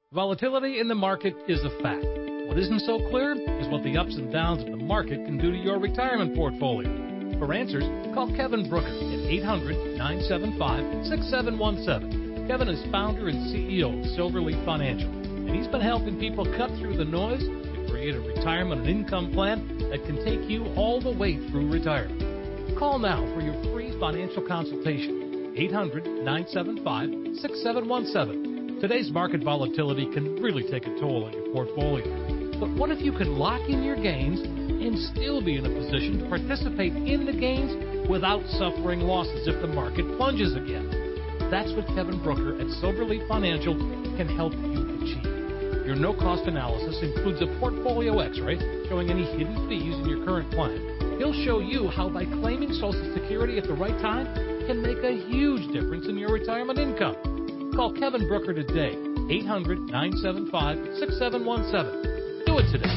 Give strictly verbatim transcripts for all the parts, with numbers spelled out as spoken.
Volatility in the market is a fact. What isn't so clear is what the ups and downs of the market can do to your retirement portfolio. For answers, call Kevin Brooker at eight hundred, nine seven five, six seven one seven. Kevin is founder and C E O of Silverleaf Financial, and he's been helping people cut through the noise to create a retirement and income plan that can take you all the way through retirement. Call now for your free financial consultation, eight hundred, nine seven five, six seven one seven. Today's market volatility can really take a toll on your portfolio. But what if you could lock in your gains and still be in a position to participate in the gains without suffering losses if the market plunges again? That's what Kevin Brooker at Silverleaf Financial can help you achieve. Your no-cost analysis includes a portfolio x-ray showing any hidden fees in your current plan. He'll show you how by claiming Social Security at the right time can make a huge difference in your retirement income. Call Kevin Brooker today, eight hundred, nine seven five, six seven one seven. Do it today.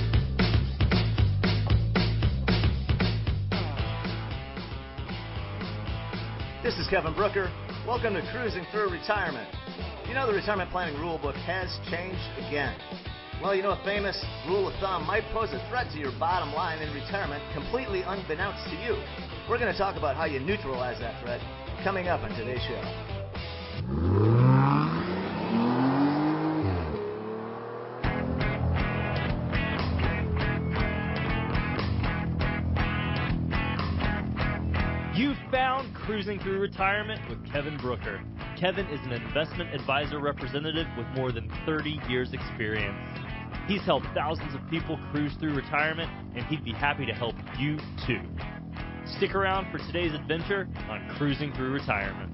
This is Kevin Brooker. Welcome to Cruising Through Retirement. You know the retirement planning rulebook has changed again. Well, you know a famous rule of thumb might pose a threat to your bottom line in retirement completely unbeknownst to you. We're going to talk about how you neutralize that threat coming up on today's show. You found Cruising Through Retirement with Kevin Brooker. Kevin is an investment advisor representative with more than thirty years experience. He's helped thousands of people cruise through retirement, and he'd be happy to help you too. Stick around for today's adventure on Cruising Through Retirement.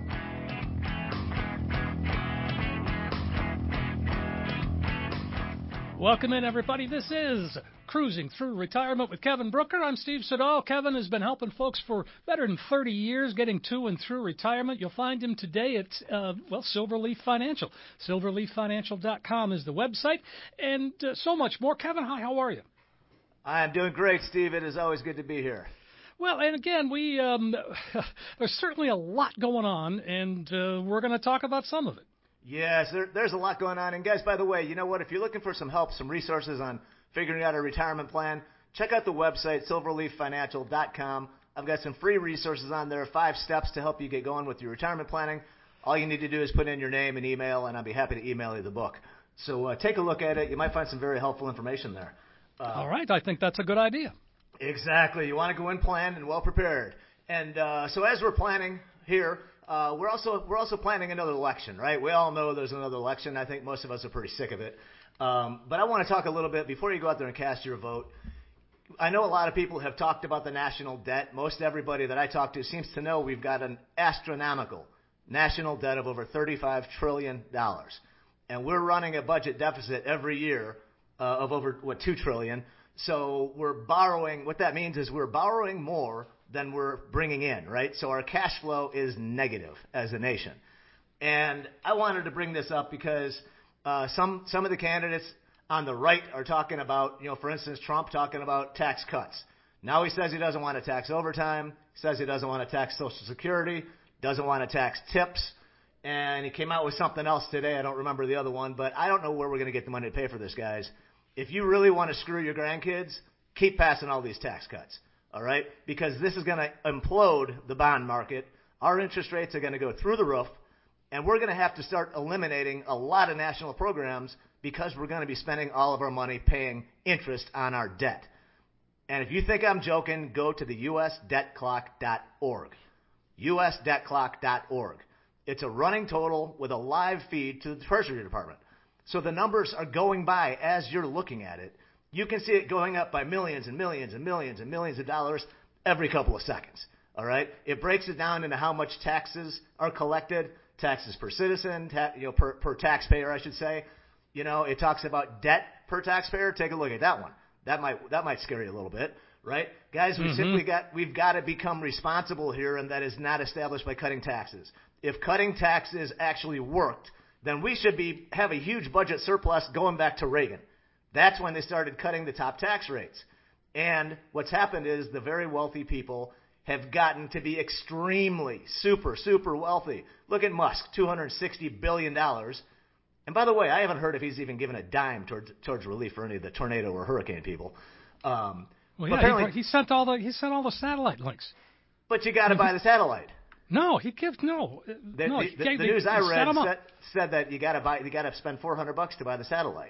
Welcome in, everybody. This is Cruising Through Retirement with Kevin Brooker. I'm Steve Siddall. Kevin has been helping folks for better than thirty years getting to and through retirement. You'll find him today at, uh, well, Silverleaf Financial. silverleaf financial dot com is the website, and uh, so much more. Kevin, hi, how are you? I'm doing great, Steve. It is always good to be here. Well, and again, we um, there's certainly a lot going on, and uh, we're going to talk about some of it. Yes, there, there's a lot going on. And guys, by the way, you know what? If you're looking for some help, some resources on figuring out a retirement plan, check out the website, silverleaf financial dot com. I've got some free resources on there, five steps to help you get going with your retirement planning. All you need to do is put in your name and email, and I'll be happy to email you the book. So uh, take a look at it. You might find some very helpful information there. Uh, All right. I think that's a good idea. Exactly. You want to go in planned and well prepared. And uh, so as we're planning here, Uh, we're also we're also planning another election, right? We all know there's another election. I think most of us are pretty sick of it. Um, but I want to talk a little bit before you go out there and cast your vote. I know a lot of people have talked about the national debt. Most everybody that I talk to seems to know we've got an astronomical national debt of over thirty-five trillion dollars. And we're running a budget deficit every year uh, of over, what, two trillion dollars. So we're borrowing. What that means is we're borrowing more than we're bringing in, right? So our cash flow is negative as a nation. And I wanted to bring this up because uh, some some of the candidates on the right are talking about, you know, for instance, Trump talking about tax cuts. Now he says he doesn't want to tax overtime, says he doesn't want to tax Social Security, doesn't want to tax tips, and he came out with something else today. I don't remember the other one, but I don't know where we're going to get the money to pay for this, guys. If you really want to screw your grandkids, keep passing all these tax cuts. All right, because this is going to implode the bond market. Our interest rates are going to go through the roof, and we're going to have to start eliminating a lot of national programs because we're going to be spending all of our money paying interest on our debt. And if you think I'm joking, go to the U S debt clock dot org. U S debt clock dot org. It's a running total with a live feed to the Treasury Department. So the numbers are going by as you're looking at it. You can see it going up by millions and millions and millions and millions of dollars every couple of seconds, all right? It breaks it down into how much taxes are collected, taxes per citizen, ta- you know, per, per taxpayer, I should say. You know, it talks about debt per taxpayer. Take a look at that one. That might that might scare you a little bit, right? Guys, we mm-hmm. simply got we've got to become responsible here, and that is not established by cutting taxes. If cutting taxes actually worked, then we should be have a huge budget surplus going back to Reagan. That's when they started cutting the top tax rates. And what's happened is the very wealthy people have gotten to be extremely, super, super wealthy. Look at Musk, two hundred sixty billion dollars. And by the way, I haven't heard if he's even given a dime towards towards relief for any of the tornado or hurricane people. Um, well, yeah, he, he sent all the he sent all the satellite links. But you got to buy the satellite. No, he gives no. The, no, the, he the, gave, the news I read said, said that you got to buy you got to spend four hundred bucks to buy the satellite,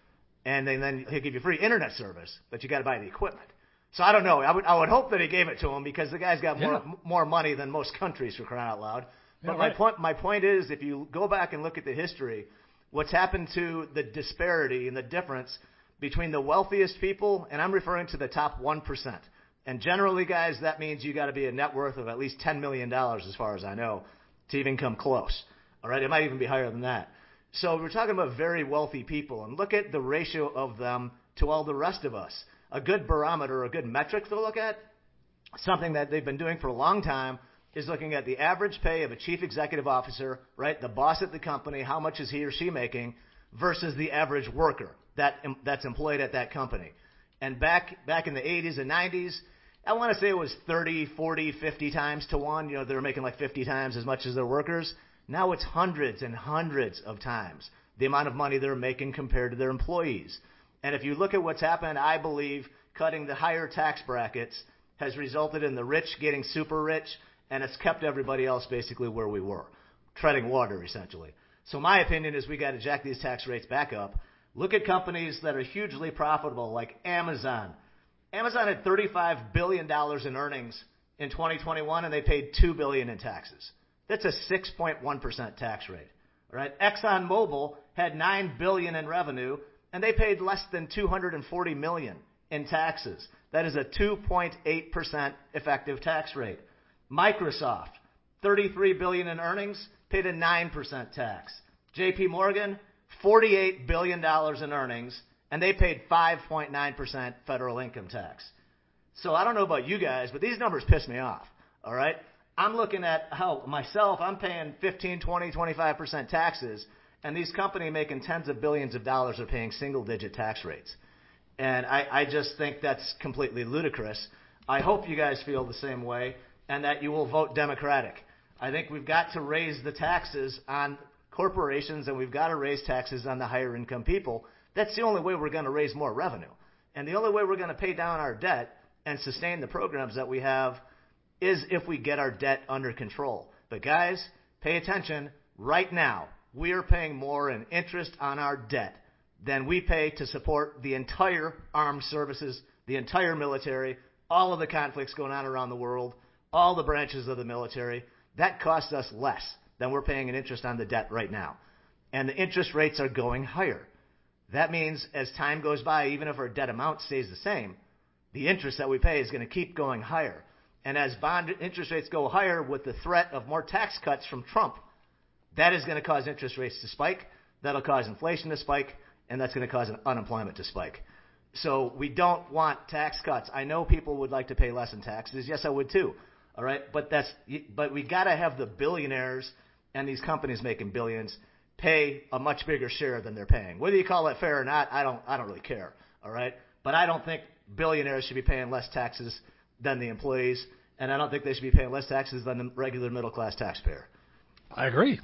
and then, then he'll give you free internet service, but you got to buy the equipment. So I don't know. I would I would hope that he gave it to him because the guy's got more yeah. more money than most countries, for crying out loud. But yeah, my right. point my point is, if you go back and look at the history, what's happened to the disparity and the difference between the wealthiest people, and I'm referring to the top one percent. And generally, guys, that means you got to be a net worth of at least ten million dollars, as far as I know, to even come close. All right, it might even be higher than that. So we're talking about very wealthy people, and look at the ratio of them to all the rest of us. A good barometer, a good metric to look at, something that they've been doing for a long time, is looking at the average pay of a chief executive officer, right, the boss at the company, how much is he or she making, versus the average worker that that's employed at that company. And back back in the eighties and nineties, I want to say it was thirty, forty, fifty times to one. You know, they were making like fifty times as much as their workers. Now it's hundreds and hundreds of times the amount of money they're making compared to their employees. And if you look at what's happened, I believe cutting the higher tax brackets has resulted in the rich getting super rich, and it's kept everybody else basically where we were, treading water essentially. So my opinion is we got to jack these tax rates back up. Look at companies that are hugely profitable like Amazon. Amazon had thirty-five billion dollars in earnings in twenty twenty-one, and they paid two billion dollars in taxes. That's a six point one percent tax rate. All right? ExxonMobil had nine billion dollars in revenue, and they paid less than two hundred forty million dollars in taxes. That is a two point eight percent effective tax rate. Microsoft, thirty-three billion dollars in earnings, paid a nine percent tax. J P Morgan, forty-eight billion dollars in earnings, and they paid five point nine percent federal income tax. So I don't know about you guys, but these numbers piss me off, all right? I'm looking at how myself, I'm paying fifteen, twenty, twenty-five percent taxes, and these companies making tens of billions of dollars are paying single-digit tax rates. And I, I just think that's completely ludicrous. I hope you guys feel the same way and that you will vote Democratic. I think we've got to raise the taxes on corporations, and we've got to raise taxes on the higher income people. That's the only way we're going to raise more revenue. And the only way we're going to pay down our debt and sustain the programs that we have is if we get our debt under control. But guys, pay attention. Right now, we are paying more in interest on our debt than we pay to support the entire armed services, the entire military, all of the conflicts going on around the world, all the branches of the military. That costs us less than we're paying in interest on the debt right now. And the interest rates are going higher. That means as time goes by, even if our debt amount stays the same, the interest that we pay is going to keep going higher. And as bond interest rates go higher with the threat of more tax cuts from Trump, that is going to cause interest rates to spike. That'll cause inflation to spike, and that's going to cause unemployment to spike. So we don't want tax cuts. I know people would like to pay less in taxes. Yes, I would too. All right, but that's but we got to have the billionaires and these companies making billions pay a much bigger share than they're paying. Whether you call it fair or not, I don't I don't really care. All right, but I don't think billionaires should be paying less taxes than the employees, and I don't think they should be paying less taxes than the regular middle class taxpayer. I agree.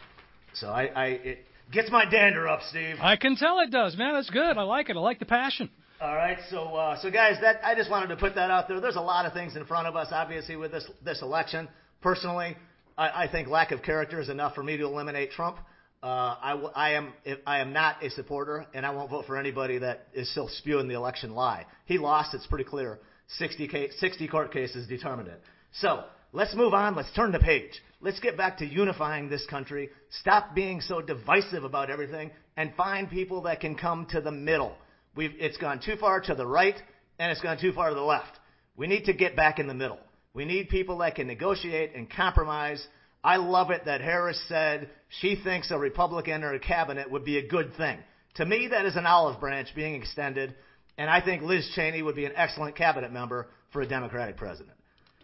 So I, I it gets my dander up, Steve. I can tell it does, man. That's good. I like it. I like the passion. All right, so uh, so guys, that I just wanted to put that out there. There's a lot of things in front of us, obviously, with this this election. Personally, I, I think lack of character is enough for me to eliminate Trump. Uh, I, w- I am I am not a supporter, and I won't vote for anybody that is still spewing the election lie. He lost. It's pretty clear. sixty, case, sixty court cases determined it. So let's move on. Let's turn the page. Let's get back to unifying this country. Stop being so divisive about everything, and find people that can come to the middle. We've, it's gone too far to the right, and it's gone too far to the left. We need to get back in the middle. We need people that can negotiate and compromise. I love it that Harris said she thinks a Republican or a cabinet would be a good thing. To me, that is an olive branch being extended, and I think Liz Cheney would be an excellent cabinet member for a Democratic president.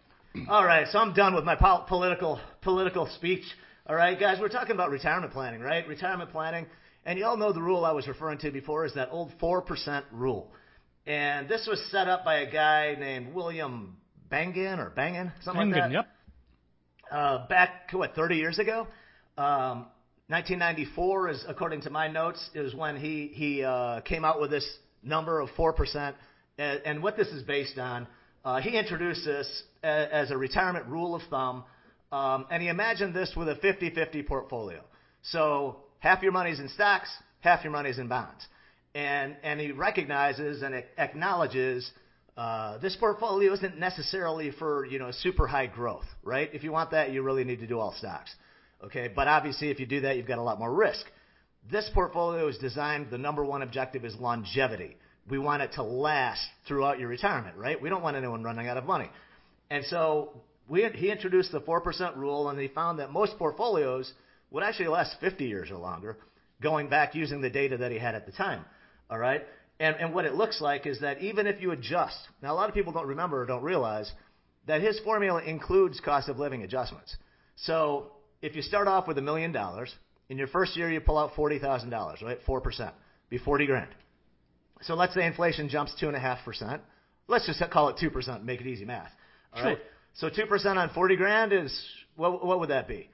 All right, so I'm done with my pol- political political speech. All right, guys, we're talking about retirement planning, right? Retirement planning. And you all know the rule I was referring to before is that old four percent rule. And this was set up by a guy named William Bengen or Bengen, something Bengen, like that. Yep. Uh, back, what, thirty years ago? Um, nineteen ninety-four is, according to my notes, is when he he uh, came out with this number of four percent. And, and what this is based on, uh, he introduced this as, as a retirement rule of thumb, um, and he imagined this with a fifty-fifty portfolio. So half your money's in stocks, half your money's in bonds. And, and he recognizes and acknowledges uh, this portfolio isn't necessarily for, you know, super high growth, right? If you want that, you really need to do all stocks. Okay, but obviously if you do that, you've got a lot more risk. This portfolio is designed, the number one objective is longevity. We want it to last throughout your retirement, right? We don't want anyone running out of money. And so we, he introduced the four percent rule, and he found that most portfolios would actually last fifty years or longer, going back using the data that he had at the time, all right? And, and what it looks like is that even if you adjust, now a lot of people don't remember or don't realize that his formula includes cost of living adjustments. So if you start off with a million dollars, in your first year you pull out forty thousand dollars, right? four percent, be forty grand. So let's say inflation jumps two point five percent. Let's just call it two percent and make it easy math. All sure. right? So two percent on forty grand is, what, what would that be?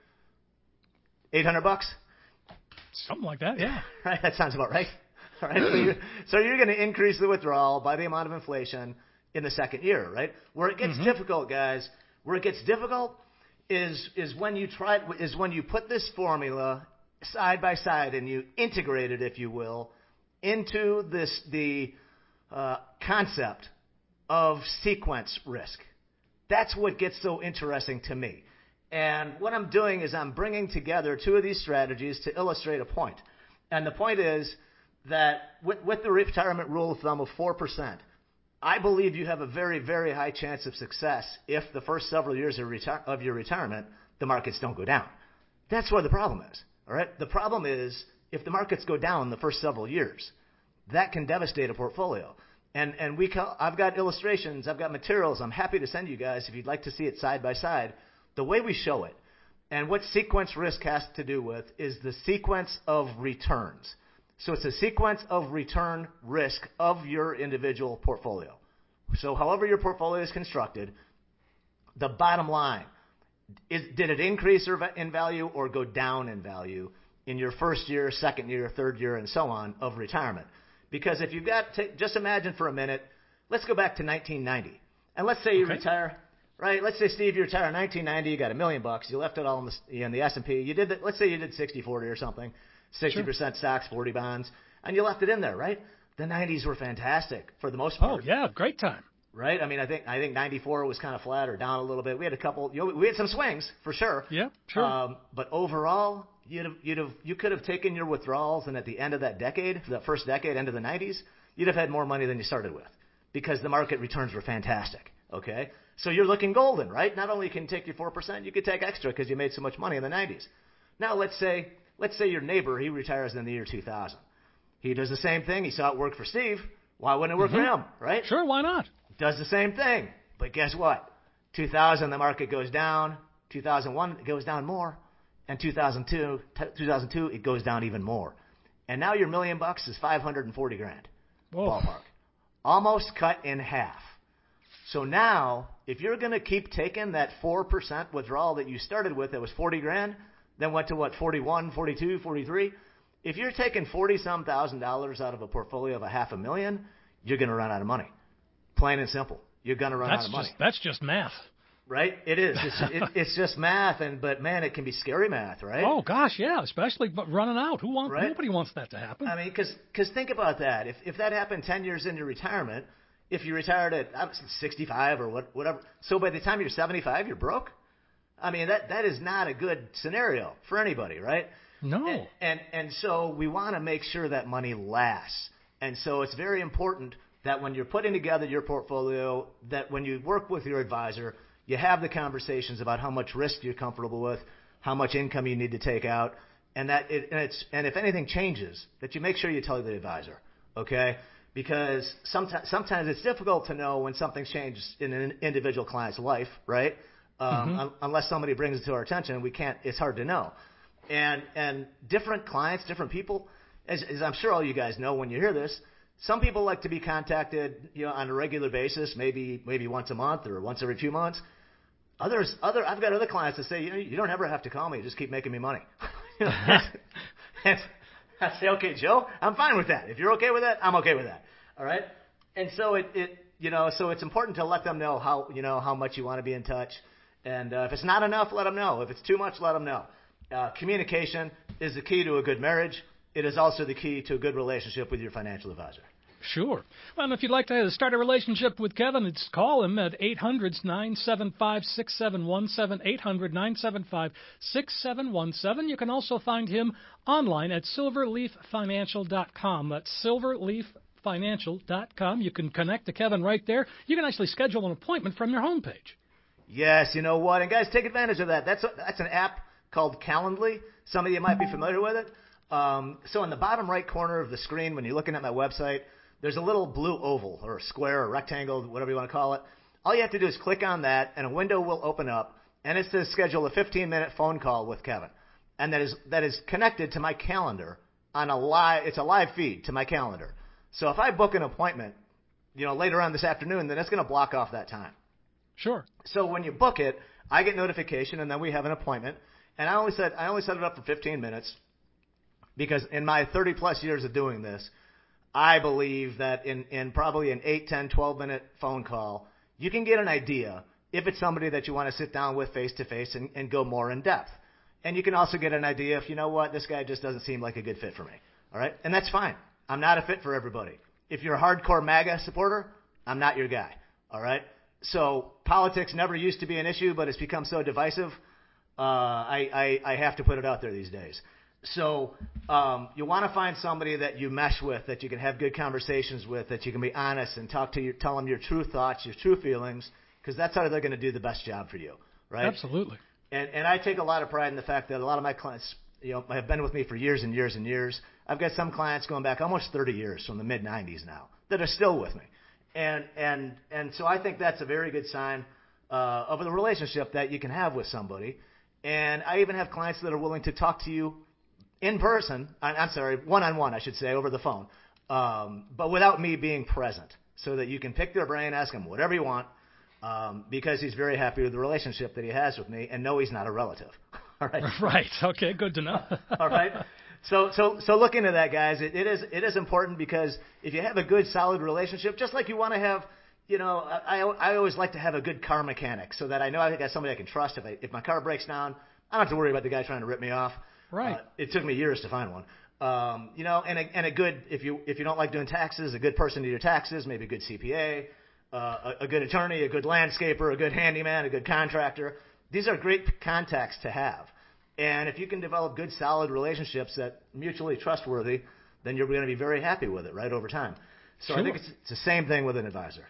eight hundred bucks? Something like that, yeah. Right? That sounds about right. All right? So you're, so you're going to increase the withdrawal by the amount of inflation in the second year, right? Where it gets mm-hmm. difficult, guys, where it gets difficult is is when you try is when you put this formula side by side and you integrate it, if you will, into this the uh, concept of sequence risk. That's what gets so interesting to me. And what I'm doing is I'm bringing together two of these strategies to illustrate a point. And the point is that with, with the retirement rule of thumb of four percent, I believe you have a very, very high chance of success if the first several years of, reti- of your retirement, the markets don't go down. That's where the problem is. All right? The problem is if the markets go down the first several years, that can devastate a portfolio. And and we call, I've got illustrations, I've got materials. I'm happy to send you guys if you'd like to see it side by side. The way we show it, and what sequence risk has to do with, is the sequence of returns. So it's a sequence of return risk of your individual portfolio. So however your portfolio is constructed, the bottom line, is, did it increase in value or go down in value in your first year, second year, third year, and so on of retirement? Because if you've got, to, just imagine for a minute, let's go back to nineteen ninety. And let's say you okay. retire, right? Let's say, Steve, you retire in nineteen ninety, you got a million bucks, you left it all in the, in the S and P. You did, the, let's say you did sixty forty or something, sixty percent sure. stocks, forty bonds, and you left it in there, right? The nineties were fantastic for the most part. Oh, yeah, great time. Right? I mean, I think I think ninety-four was kind of flat or down a little bit. We had a couple, you know, we had some swings for sure. Yeah, sure. Um, but overall, you'd have, you'd have, you could have taken your withdrawals, and at the end of that decade, that first decade, end of the nineties, you'd have had more money than you started with because the market returns were fantastic. Okay, so you're looking golden, right? Not only can you take your four percent, you could take extra because you made so much money in the nineties. Now let's say let's say your neighbor, he retires in the year two thousand. He does the same thing. He saw it work for Steve. Why wouldn't it work mm-hmm. for him, right? Sure, why not? Does the same thing. But guess what? two thousand, the market goes down. two thousand one, it goes down more. And two thousand two, two thousand two, it goes down even more. And now your million bucks is five hundred forty grand. Whoa. Ballpark. Almost cut in half. So now, if you're going to keep taking that four percent withdrawal that you started with that was forty grand, then went to what, forty-one, forty-two, forty-three? If you're taking forty-some thousand dollars out of a portfolio of a half a million, you're going to run out of money. Plain and simple. You're going to run that's out of money. Just, that's just math. Right? It is. It's, it, it's just math, and but, man, it can be scary math, right? Oh, gosh, yeah, especially running out. Who wants? Right? Nobody wants that to happen. I mean, because think about that. If if that happened ten years into retirement, if you retired at sixty-five or what, whatever, so by the time you're seventy-five, you're broke? I mean, that that is not a good scenario for anybody, right? No. And, and, and so we want to make sure that money lasts. And so it's very important that when you're putting together your portfolio, that when you work with your advisor, you have the conversations about how much risk you're comfortable with, how much income you need to take out, and that it, and, it's, and if anything changes, that you make sure you tell the advisor, okay? Because sometimes sometimes it's difficult to know when something's changed in an individual client's life, right? Um, mm-hmm. un- unless somebody brings it to our attention, we can't. It's hard to know. And and different clients, different people, as, as I'm sure all you guys know when you hear this, some people like to be contacted, you know, on a regular basis, maybe maybe once a month or once every few months. Others, other, I've got other clients that say, you know, you don't ever have to call me, just keep making me money. and, and I say, okay, Joe, I'm fine with that. If you're okay with that, I'm okay with that. All right. And so it, it you know, so it's important to let them know how, you know, how much you want to be in touch. And uh, if it's not enough, let them know. If it's too much, let them know. Uh, communication is the key to a good marriage. It is also the key to a good relationship with your financial advisor. Sure. Well, and if you'd like to start a relationship with Kevin, it's call him at eight hundred, nine seven five, six seven one seven, eight hundred, nine seven five, six seven one seven. You can also find him online at silverleaf financial dot com. That's silverleaf financial dot com. You can connect to Kevin right there. You can actually schedule an appointment from your homepage. Yes, you know what? And guys, take advantage of that. That's a, that's an app called Calendly. Some of you might be familiar with it. Um, so in the bottom right corner of the screen, when you're looking at my website, there's a little blue oval or a square or rectangle, whatever you want to call it. All you have to do is click on that, and a window will open up, and it's to schedule a fifteen-minute phone call with Kevin. And that is that is connected to my calendar on a live. It's a live feed to my calendar. So if I book an appointment, you know, later on this afternoon, then it's going to block off that time. Sure. So when you book it, I get notification, and then we have an appointment. And I only set I only set it up for fifteen minutes because in my thirty plus years of doing this, I believe that in, in probably an eight, ten, twelve-minute phone call, you can get an idea if it's somebody that you want to sit down with face-to-face and, and go more in depth. And you can also get an idea if, you know what, this guy just doesn't seem like a good fit for me. All right? And that's fine. I'm not a fit for everybody. If you're a hardcore MAGA supporter, I'm not your guy. All right? So politics never used to be an issue, but it's become so divisive, uh, I, I, I have to put it out there these days. So um, you want to find somebody that you mesh with, that you can have good conversations with, that you can be honest and talk to, your, tell them your true thoughts, your true feelings, because that's how they're going to do the best job for you, right? Absolutely. And, and I take a lot of pride in the fact that a lot of my clients, you know, have been with me for years and years and years. I've got some clients going back almost thirty years, from the mid nineties now, that are still with me. And and and so I think that's a very good sign uh, of the relationship that you can have with somebody. And I even have clients that are willing to talk to you in person, I'm sorry, one-on-one, I should say, over the phone, um, but without me being present, so that you can pick their brain, ask them whatever you want, um, because he's very happy with the relationship that he has with me, and no, he's not a relative. All right. Right. Okay. Good to know. All right. So, so, so look into that, guys. It, it is, it is important, because if you have a good, solid relationship, just like you want to have, you know, I, I always like to have a good car mechanic, so that I know I got somebody I can trust. If I, if my car breaks down, I don't have to worry about the guy trying to rip me off. Right. Uh, it took me years to find one. Um, you know, and a, and a good, if you if you don't like doing taxes, a good person to do your taxes, maybe a good C P A, uh, a, a good attorney, a good landscaper, a good handyman, a good contractor. These are great contacts to have. And if you can develop good, solid relationships that mutually trustworthy, then you're going to be very happy with it, right, over time. So Sure. I think it's, it's the same thing with an advisor.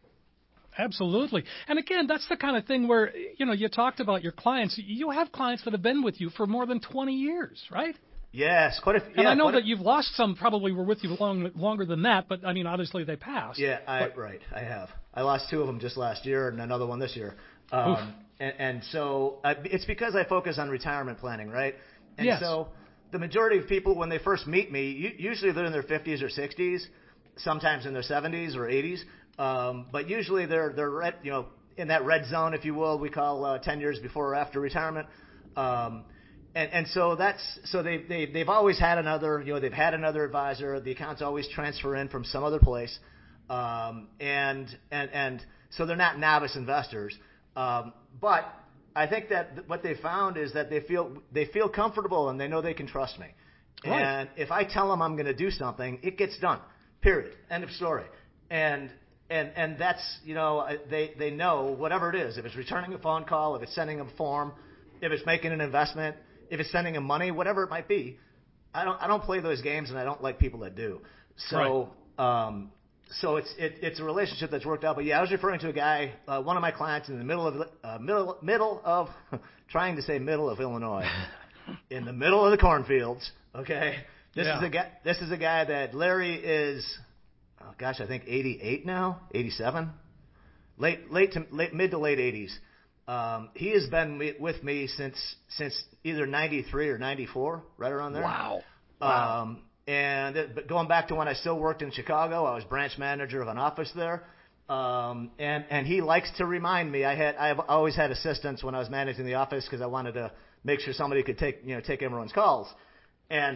Absolutely. And again, that's the kind of thing where, you know, you talked about your clients. You have clients that have been with you for more than twenty years, right? Yes, quite a few. And yeah, I know quite that a, you've lost some probably were with you long, longer than that, but I mean, obviously they passed. Yeah, I, but, right. I have. I lost two of them just last year and another one this year. Um, and, and so uh, it's because I focus on retirement planning, right? And yes. so the majority of people, when they first meet me, you, usually they're in their fifties or sixties, sometimes in their seventies or eighties. Um, but usually they're they're red, you know, in that red zone, if you will, we call uh, ten years before or after retirement. Um, and, and so that's so they they they've always had another, you know, they've had another advisor. The accounts always transfer in from some other place, um, and and and so they're not novice investors. Um, but I think that what they found is that they feel they feel comfortable and they know they can trust me. Right. And if I tell them I'm going to do something, it gets done. Period. End of story. And And and that's, you know, they, they know whatever it is. If it's returning a phone call, if it's sending a form, if it's making an investment, if it's sending them money, whatever it might be, I don't I don't play those games, and I don't like people that do. So right. um, so it's it, it's a relationship that's worked out. But yeah, I was referring to a guy, uh, one of my clients in the middle of uh, middle middle of trying to say middle of Illinois, in the middle of the cornfields. Okay, this yeah. is a guy. This is a guy that Larry is. Oh, gosh, I think eighty-eight now, eighty-seven, late, late to late, mid to late eighties. Um, he has been with me since since either ninety-three or ninety-four, right around there. Wow. Wow. Um, and it, but going back to when I still worked in Chicago, I was branch manager of an office there. Um, and and he likes to remind me. I had I've always had assistants when I was managing the office because I wanted to make sure somebody could take, you know, take everyone's calls. And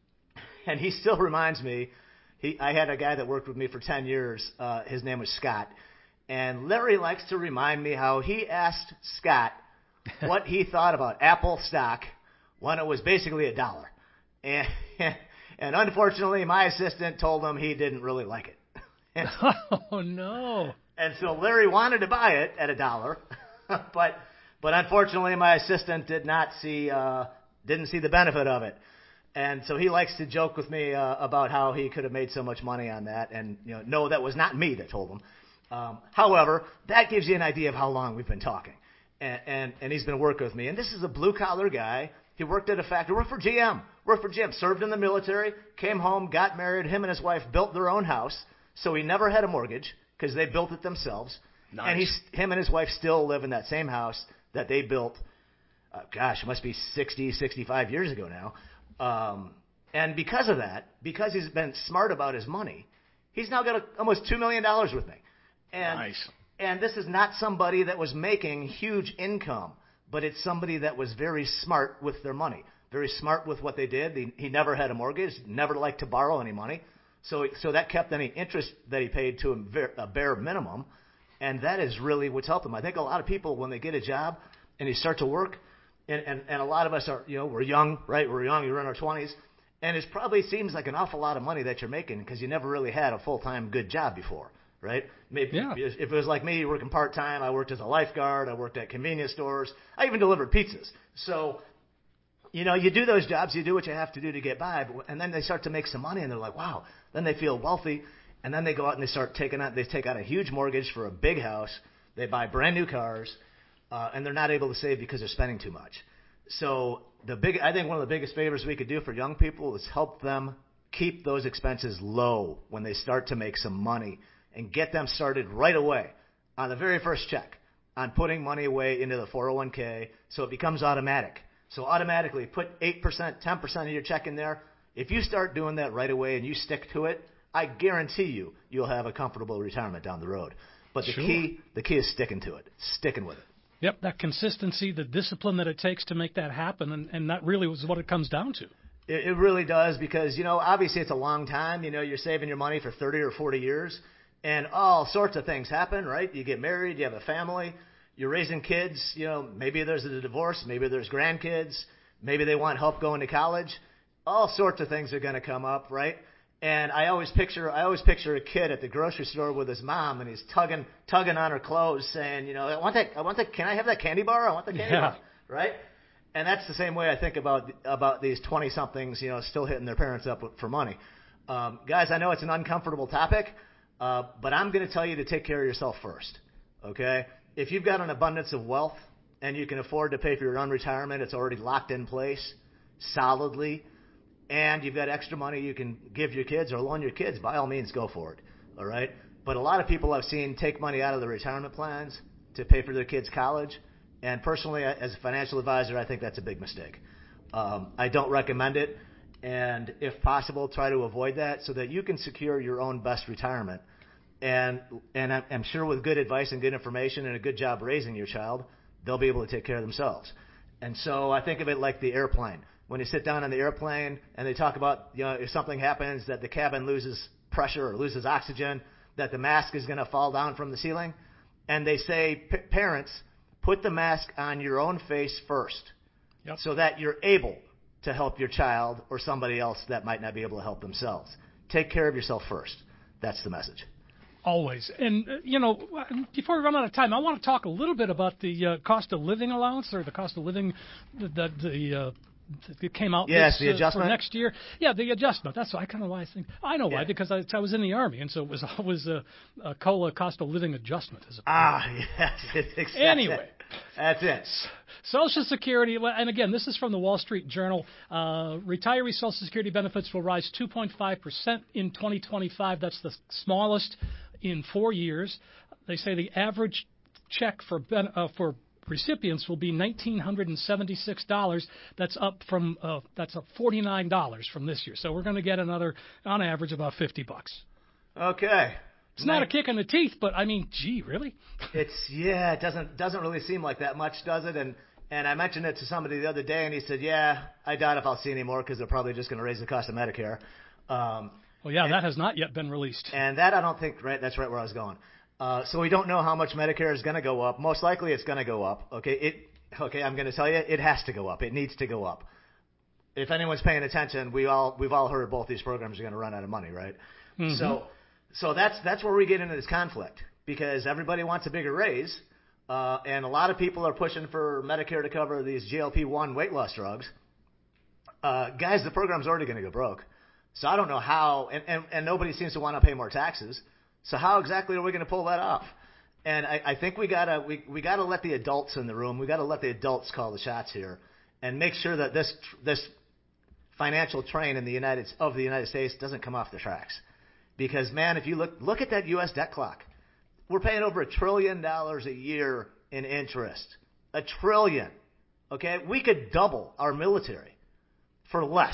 and he still reminds me, he I had a guy that worked with me for ten years. Uh, his name was Scott. And Larry likes to remind me how he asked Scott what he thought about Apple stock when it was basically a dollar. And and unfortunately, my assistant told him he didn't really like it. And, oh, no. And so Larry wanted to buy it at a dollar, but but unfortunately, my assistant did not see uh, didn't see the benefit of it. And so he likes to joke with me uh, about how he could have made so much money on that. And, you know, no, that was not me that told him. Um, however, that gives you an idea of how long we've been talking. And, and, and he's been working with me. And this is a blue-collar guy. He worked at a factory, worked for G M, worked for G M, served in the military, came home, got married. Him and his wife built their own house. So he never had a mortgage because they built it themselves. Nice. And he's, him and his wife still live in that same house that they built, uh, gosh, it must be sixty, sixty-five years ago now. Um, and because of that, because he's been smart about his money, he's now got a, almost two million dollars with me. And, nice. And this is not somebody that was making huge income, but it's somebody that was very smart with their money, very smart with what they did. He, he never had a mortgage, never liked to borrow any money. So, so that kept any interest that he paid to him a bare minimum. And that is really what's helped him. I think a lot of people, when they get a job and they start to work, and, and, and a lot of us are, you know, we're young, right? We're young, you're in our twenties. And it probably seems like an awful lot of money that you're making because you never really had a full-time good job before, right? Maybe Yeah. if it was like me, working part-time, I worked as a lifeguard, I worked at convenience stores, I even delivered pizzas. So, you know, you do those jobs, you do what you have to do to get by, but, and then they start to make some money and they're like, wow. Then they feel wealthy, and then they go out and they start taking out, they take out a huge mortgage for a big house, they buy brand new cars, uh, and they're not able to save because they're spending too much. So the big, I think one of the biggest favors we could do for young people is help them keep those expenses low when they start to make some money and get them started right away on the very first check on putting money away into the four oh one k so it becomes automatic. So automatically put eight percent, ten percent of your check in there. If you start doing that right away and you stick to it, I guarantee you you'll have a comfortable retirement down the road. But the Sure. key, the key is sticking to it, sticking with it. Yep, that consistency, the discipline that it takes to make that happen, and, and that really was what it comes down to. It, it really does because, you know, obviously it's a long time. You know, you're saving your money for thirty or forty years, and all sorts of things happen, right? You get married, you have a family, you're raising kids. You know, maybe there's a divorce, maybe there's grandkids, maybe they want help going to college. All sorts of things are going to come up, right? And I always picture, I always picture a kid at the grocery store with his mom, and he's tugging, tugging on her clothes, saying, you know, I want that, I want that. Can I have that candy bar? I want the candy Yeah. bar, right? And that's the same way I think about about these twenty-somethings, you know, still hitting their parents up for money. Um, guys, I know it's an uncomfortable topic, uh, but I'm going to tell you to take care of yourself first, okay? If you've got an abundance of wealth and you can afford to pay for your own retirement, it's already locked in place solidly, and you've got extra money you can give your kids or loan your kids, by all means, go for it, all right? But a lot of people I've seen take money out of the retirement plans to pay for their kids' college, and personally, as a financial advisor, I think that's a big mistake. Um, I don't recommend it, and if possible, try to avoid that so that you can secure your own best retirement. And and I'm, I'm sure with good advice and good information and a good job raising your child, they'll be able to take care of themselves. And so I think of it like the airplane. When you sit down on the airplane and they talk about, you know, if something happens that the cabin loses pressure or loses oxygen, that the mask is going to fall down from the ceiling, and they say, p- parents, put the mask on your own face first, Yep. so that you're able to help your child or somebody else that might not be able to help themselves. Take care of yourself first. That's the message. Always. And, uh, you know, before we run out of time, I want to talk a little bit about the uh, cost of living allowance or the cost of living that the, the uh, that came out Yes, this, the uh, adjustment. for next year. Yeah, the adjustment. That's I kind of why I think. I know why, Yeah. because I, I was in the Army, and so it was always a, a COLA, cost of living adjustment. As a Ah, yes. Exactly. Anyway. That's it. Social Security, and again, this is from the Wall Street Journal. Uh, retiree Social Security benefits will rise two point five percent in twenty twenty-five. That's the smallest in four years. They say the average check for ben, uh, for recipients will be one thousand nine hundred seventy-six dollars. That's up from uh, that's up forty-nine dollars from this year. So we're going to get another, on average, about fifty bucks. Okay. It's not a kick in the teeth, but I mean, gee, really? It's yeah, it doesn't doesn't really seem like that much, does it? And And I mentioned it to somebody the other day, and he said, yeah, I doubt if I'll see any more because they're probably just going to raise the cost of Medicare. Um, well, yeah, and, that has not yet been released. And that I don't think, right, that's right where I was going. Uh, so we don't know how much Medicare is going to go up. Most likely it's going to go up. Okay, it. Okay, I'm going to tell you, it has to go up. It needs to go up. If anyone's paying attention, we all we've all heard both these programs are going to run out of money, right? Mm-hmm. So, so that's that's where we get into this conflict because everybody wants a bigger raise, uh, and a lot of people are pushing for Medicare to cover these G L P one weight loss drugs. Uh, guys, the program's already going to go broke, so I don't know how, and, and, and nobody seems to want to pay more taxes. So how exactly are we going to pull that off? And I, I think we gotta we we gotta let the adults in the room. We gotta let the adults call the shots here, and make sure that this this financial train in the United of the United States doesn't come off the tracks. Because man, if you look look at that U S debt clock, we're paying over a trillion dollars a year in interest. A trillion. Okay, we could double our military for less.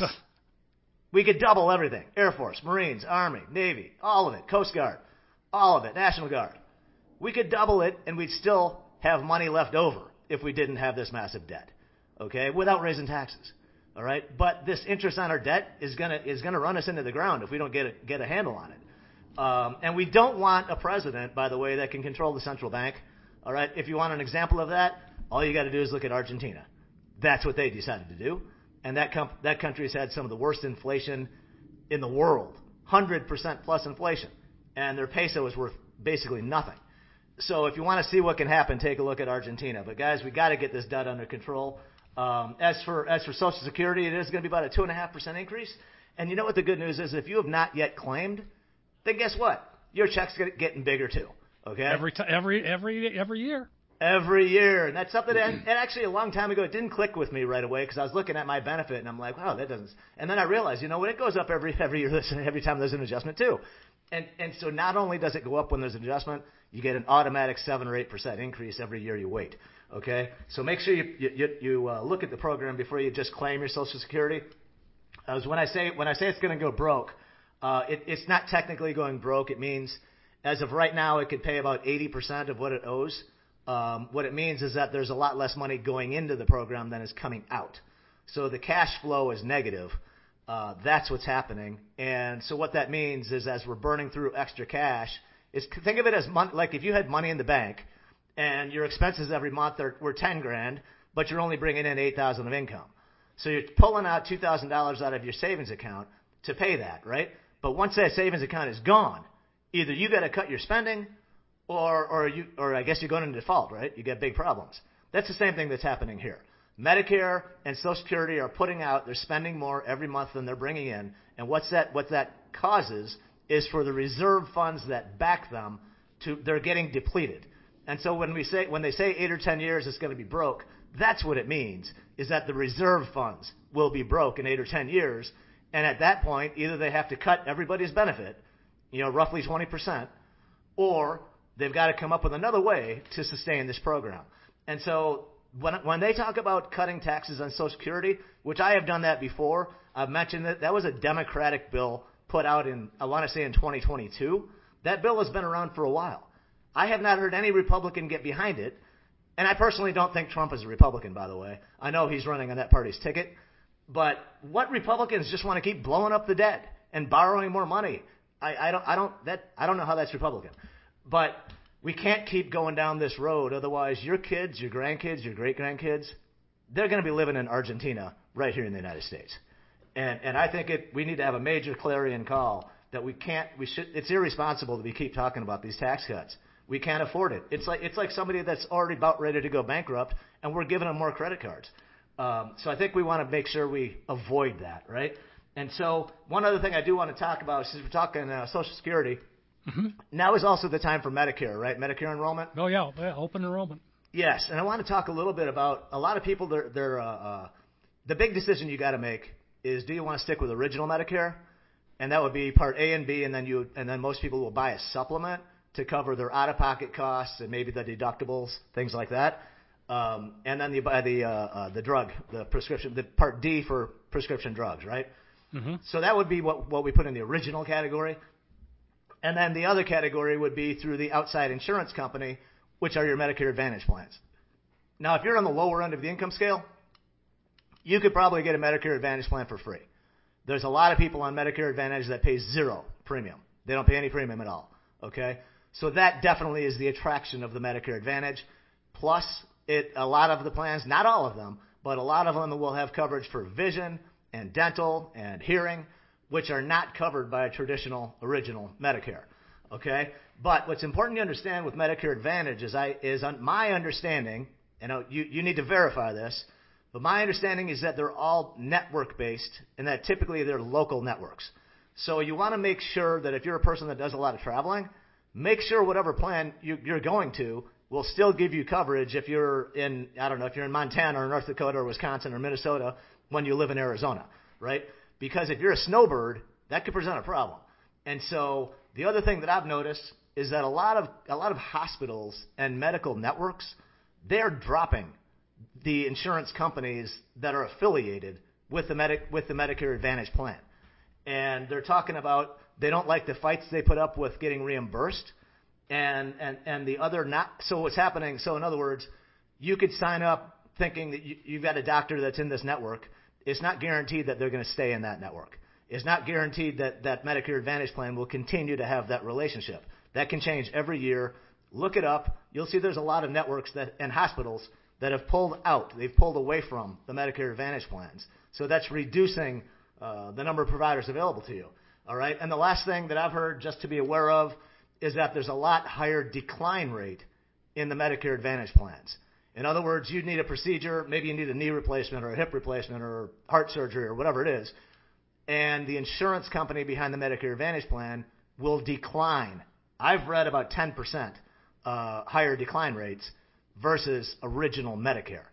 We could double everything: Air Force, Marines, Army, Navy, all of it, Coast Guard, all of it, National Guard. We could double it, and we'd still have money left over if we didn't have this massive debt. Okay, without raising taxes. All right, but this interest on our debt is gonna is gonna run us into the ground if we don't get a, get a handle on it. Um, and we don't want a president, by the way, that can control the central bank. All right, if you want an example of that, all you got to do is look at Argentina. That's what they decided to do, and that com- that country's had some of the worst inflation in the world, one hundred percent plus inflation, and their peso is worth basically nothing. So if you want to see what can happen, take a look at Argentina. But guys, we got to get this debt under control. Um, as for as for Social Security, it is going to be about a two and a half percent increase. And you know what the good news is? If you have not yet claimed, then guess what? Your check's getting bigger too. Okay. Every t- every every every year. Every year, and that's something that, and actually a long time ago, it didn't click with me right away because I was looking at my benefit and I'm like, wow, that doesn't. And then I realized, you know what? It goes up every every year, every time there's an adjustment too. And and so not only does it go up when there's an adjustment, you get an automatic seven or eight percent increase every year you wait. Okay, so make sure you you, you uh, look at the program before you just claim your Social Security. As when I say when I say it's going to go broke, uh, it, it's not technically going broke. It means as of right now, it could pay about eighty percent of what it owes. Um, what it means is that there's a lot less money going into the program than is coming out. So the cash flow is negative. Uh, that's what's happening. And so what that means is as we're burning through extra cash, is think of it as mon- like if you had money in the bank. And your expenses every month are, were ten grand, but you're only bringing in eight thousand of income. So you're pulling out two thousand dollars out of your savings account to pay that, right? But once that savings account is gone, either you got to cut your spending, or or you or I guess you're going into default, right? You get big problems. That's the same thing that's happening here. Medicare and Social Security are putting out, they're spending more every month than they're bringing in, and what's that? What that causes is for the reserve funds that back them to they're getting depleted. And so when we say when they say eight or ten years it's going to be broke, that's what it means, is that the reserve funds will be broke in eight or ten years. And at that point, either they have to cut everybody's benefit, you know, roughly twenty percent, or they've got to come up with another way to sustain this program. And so when when they talk about cutting taxes on Social Security, which I have done that before, I've mentioned that that was a Democratic bill put out in, I want to say in twenty twenty-two. That bill has been around for a while. I have not heard any Republican get behind it, and I personally don't think Trump is a Republican, by the way. I know he's running on that party's ticket, but what Republicans just want to keep blowing up the debt and borrowing more money? I, I don't, I don't, that, I don't know how that's Republican, but we can't keep going down this road. Otherwise, your kids, your grandkids, your great grandkids, they're going to be living in Argentina right here in the United States, and and I think it, we need to have a major clarion call that we can't, we should, it's irresponsible that we keep talking about these tax cuts. We can't afford it. It's like it's like somebody that's already about ready to go bankrupt, and we're giving them more credit cards. Um, so I think we want to make sure we avoid that, right? And so one other thing I do want to talk about, since we're talking uh, Social Security, mm-hmm. now is also the time for Medicare, right? Medicare enrollment. Oh yeah, yeah, open enrollment. Yes, and I want to talk a little bit about a lot of people. They're, they're uh, uh, the big decision you got to make is: do you want to stick with original Medicare, and that would be Part A and B, and then you and then most people will buy a supplement to cover their out-of-pocket costs and maybe the deductibles, things like that. Um, and then you buy the uh, uh, the drug, the prescription, the Part D for prescription drugs, right? Mm-hmm. So that would be what, what we put in the original category. And then the other category would be through the outside insurance company, which are your Medicare Advantage plans. Now, if you're on the lower end of the income scale, you could probably get a Medicare Advantage plan for free. There's a lot of people on Medicare Advantage that pay zero premium. They don't pay any premium at all, okay? So that definitely is the attraction of the Medicare Advantage. Plus, it a lot of the plans, not all of them, but a lot of them will have coverage for vision and dental and hearing, which are not covered by a traditional original Medicare, okay? But what's important to understand with Medicare Advantage is, I, is on my understanding, and you, you need to verify this, but my understanding is that they're all network-based and that typically they're local networks. So you want to make sure that if you're a person that does a lot of traveling, make sure whatever plan you, you're going to will still give you coverage if you're in, I don't know, if you're in Montana or North Dakota or Wisconsin or Minnesota when you live in Arizona, right? Because if you're a snowbird, that could present a problem. And so the other thing that I've noticed is that a lot of a lot of hospitals and medical networks, they're dropping the insurance companies that are affiliated with the Medi- with the Medicare Advantage plan. And they're talking about they don't like the fights they put up with getting reimbursed. And, and, and the other not. So what's happening, so in other words, you could sign up thinking that you, you've got a doctor that's in this network. It's not guaranteed that they're going to stay in that network. It's not guaranteed that that Medicare Advantage plan will continue to have that relationship. That can change every year. Look it up. You'll see there's a lot of networks that and hospitals that have pulled out. They've pulled away from the Medicare Advantage plans. So that's reducing uh, the number of providers available to you. All right. And the last thing that I've heard, just to be aware of, is that there's a lot higher decline rate in the Medicare Advantage plans. In other words, you need a procedure, maybe you need a knee replacement or a hip replacement or heart surgery or whatever it is, and the insurance company behind the Medicare Advantage plan will decline. I've read about ten percent uh, higher decline rates versus original Medicare.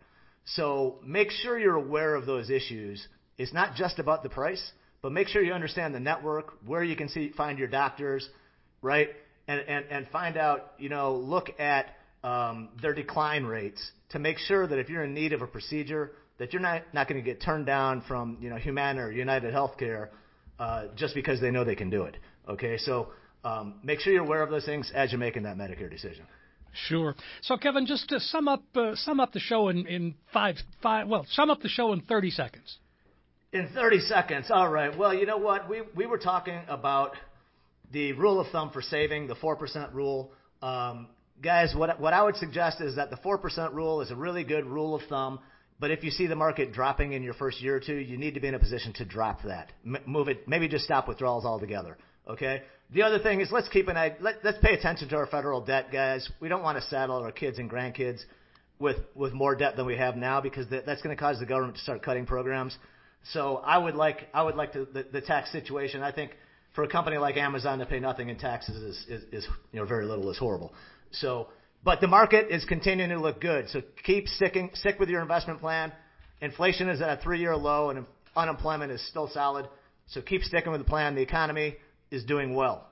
So make sure you're aware of those issues. It's not just about the price, but make sure you understand the network, where you can see, find your doctors, right? And, and, and find out, you know, look at um, their decline rates to make sure that if you're in need of a procedure, that you're not, not going to get turned down from, you know, Humana or United Healthcare uh, just because they know they can do it. Okay, so um, make sure you're aware of those things as you're making that Medicare decision. Sure. So, Kevin, just to sum up, uh, sum up the show in, in five, five. Well, sum up the show in thirty seconds. In thirty seconds. All right. Well, you know what? We we were talking about the rule of thumb for saving, the four percent rule. Um, guys, what what I would suggest is that the four percent rule is a really good rule of thumb. But if you see the market dropping in your first year or two, you need to be in a position to drop that. M- move it. Maybe just stop withdrawals altogether. Okay. The other thing is let's keep an eye. Let, let's pay attention to our federal debt, guys. We don't want to saddle our kids and grandkids with with more debt than we have now, because that, that's going to cause the government to start cutting programs. So I would like I would like to, the, the tax situation. I think for a company like Amazon to pay nothing in taxes is, is, is you know very little is horrible. So, but the market is continuing to look good. So keep sticking stick with your investment plan. Inflation is at a three-year low, and unemployment is still solid. So keep sticking with the plan. The economy is doing well.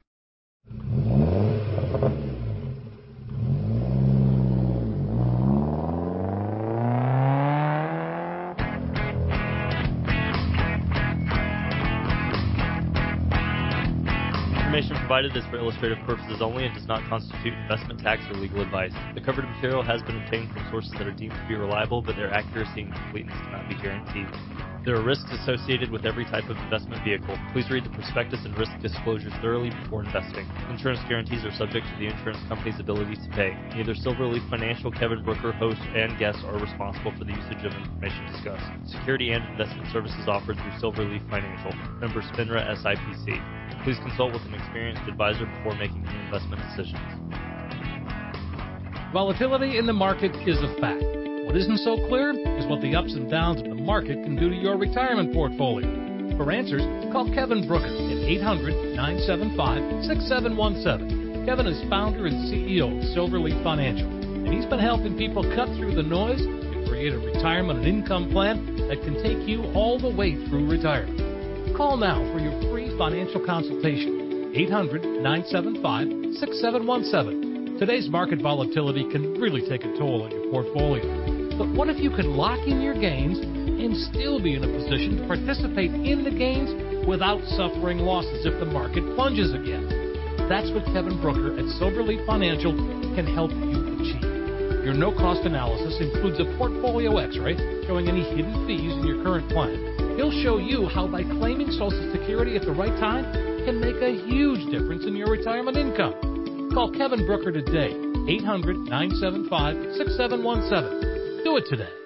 Information provided is for illustrative purposes only and does not constitute investment, tax, or legal advice. The covered material has been obtained from sources that are deemed to be reliable, but their accuracy and completeness cannot be guaranteed. There are risks associated with every type of investment vehicle. Please read the prospectus and risk disclosures thoroughly before investing. Insurance guarantees are subject to the insurance company's ability to pay. Neither Silverleaf Financial, Kevin Brooker, host, and guests are responsible for the usage of information discussed. Security and investment services offered through Silverleaf Financial. Member SPINRA S I P C. Please consult with an experienced advisor before making any investment decisions. Volatility in the market is a fact. What isn't so clear is what the ups and downs of the market can do to your retirement portfolio. For answers, call Kevin Brooker at eight hundred, nine seven five, six seven one seven. Kevin is founder and C E O of Silverleaf Financial, and he's been helping people cut through the noise to create a retirement and income plan that can take you all the way through retirement. Call now for your free financial consultation, eight hundred, nine seven five, six seven one seven. Today's market volatility can really take a toll on your portfolio. But what if you could lock in your gains and still be in a position to participate in the gains without suffering losses if the market plunges again? That's what Kevin Brooker at Silverleaf Financial can help you achieve. Your no-cost analysis includes a portfolio x-ray showing any hidden fees in your current plan. He'll show you how by claiming Social Security at the right time can make a huge difference in your retirement income. Call Kevin Brooker today, eight hundred, nine seven five, six seven one seven. Do it today.